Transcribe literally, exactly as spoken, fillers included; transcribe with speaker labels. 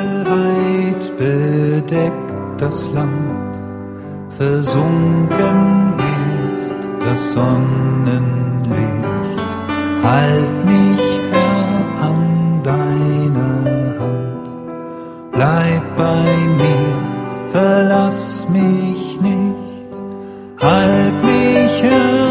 Speaker 1: Dunkelheit bedeckt das Land, versunken ist das Sonnenlicht. Halt mich, Herr, an deine Hand, bleib bei mir, verlass mich nicht. Halt mich, Herr,